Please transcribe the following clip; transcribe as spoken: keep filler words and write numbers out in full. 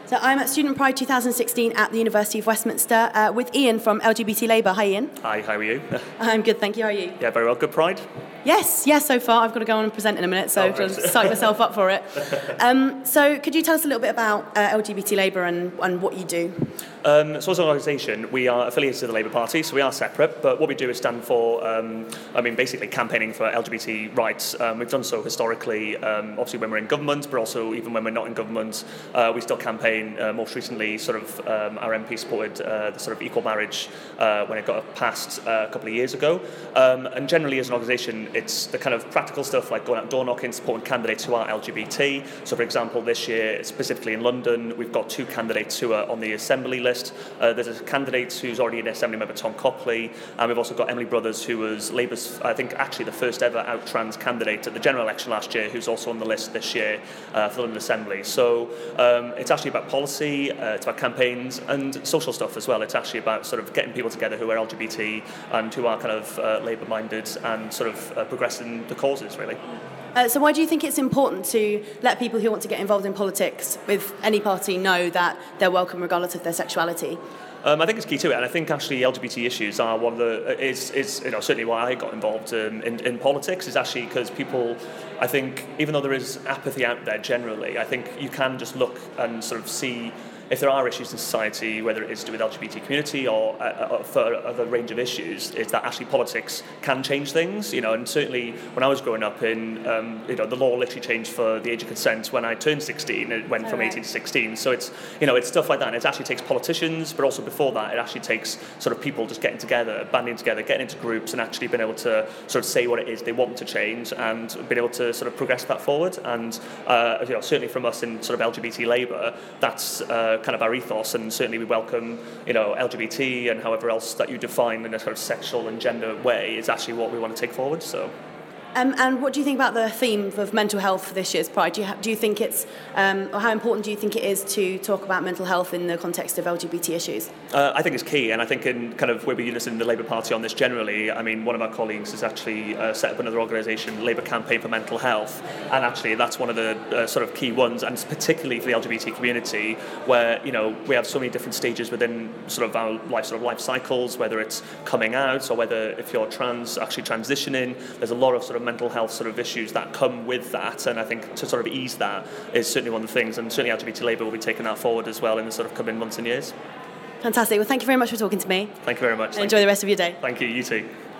So I'm at Student Pride twenty sixteen at the University of Westminster uh, with Ian from L G B T Labour. Hi, Ian. Hi, how are you? I'm good, thank you. How are you? Yeah, very well. Good Pride? Yes, yes, so far. I've got to go on and present in a minute, so Oh, I've right. got to psych myself up for it. Um, so could you tell us a little bit about uh, L G B T Labour and, and what you do? Um, so as an organisation, we are affiliated to the Labour Party, so we are separate, but what we do is stand for, um, I mean, basically campaigning for L G B T rights. Um, we've done so historically, um, obviously when we're in government, but also even when we're not in government, uh, we still campaign. Uh, most recently, sort of, um, our M P supported uh, the sort of equal marriage uh, when it got passed uh, a couple of years ago. Um, and generally as an organisation, it's the kind of practical stuff like going out door knocking, supporting candidates who are L G B T. So for example, this year, specifically in London, we've got two candidates who are on the Assembly list. Uh, there's a candidate who's already an Assembly member, Tom Copley, and we've also got Emily Brothers, who was Labour's, I think, actually the first ever out trans candidate at the general election last year, who's also on the list this year uh, for the London Assembly. So um, it's actually about policy, uh, it's about campaigns, and social stuff as well. It's actually about sort of getting people together who are L G B T and who are kind of uh, Labour-minded and sort of uh, progressing the causes, really. Uh, so why do you think it's important to let people who want to get involved in politics with any party know that they're welcome regardless of their sexuality? Um, I think it's key to it, and I think actually L G B T issues are one of the is is you know certainly why I got involved um, in in politics is actually because people, I think even though there is apathy out there generally, I think you can just look and sort of see if there are issues in society, whether it is to do with L G B T community or uh, for a range of issues, is that actually politics can change things, you know, and certainly when I was growing up in, um, you know, the law literally changed for the age of consent when I turned sixteen, it went from eighteen to sixteen, so it's, you know, it's stuff like that, and it actually takes politicians, but also before that, it actually takes sort of people just getting together, banding together, getting into groups, and actually being able to sort of say what it is they want to change, and being able to sort of progress that forward, and, uh, you know, certainly from us in sort of L G B T Labour, that's, uh, kind of our ethos, and certainly we welcome, you know, L G B T and however else that you define in a sort of sexual and gender way is actually what we want to take forward. So. Um, and what do you think about the theme of mental health for this year's Pride? Do you, ha- do you think it's, um, or how important do you think it is to talk about mental health in the context of L G B T issues? Uh, I think it's key, and I think in kind of where we unison in the Labour Party on this generally, I mean, one of our colleagues has actually uh, set up another organisation, Labour Campaign for Mental Health, and actually that's one of the uh, sort of key ones, and particularly for the L G B T community, where, you know, we have so many different stages within sort of our life, sort of life cycles, whether it's coming out or whether if you're trans, actually transitioning, there's a lot of sort of mental health sort of issues that come with that, and I think to sort of ease that is certainly one of the things, and certainly L G B T Labour will be taking that forward as well in the sort of coming months and years. Fantastic. Well, thank you very much for talking to me. Thank you very much. And enjoy the rest of your day. Thank you. You too.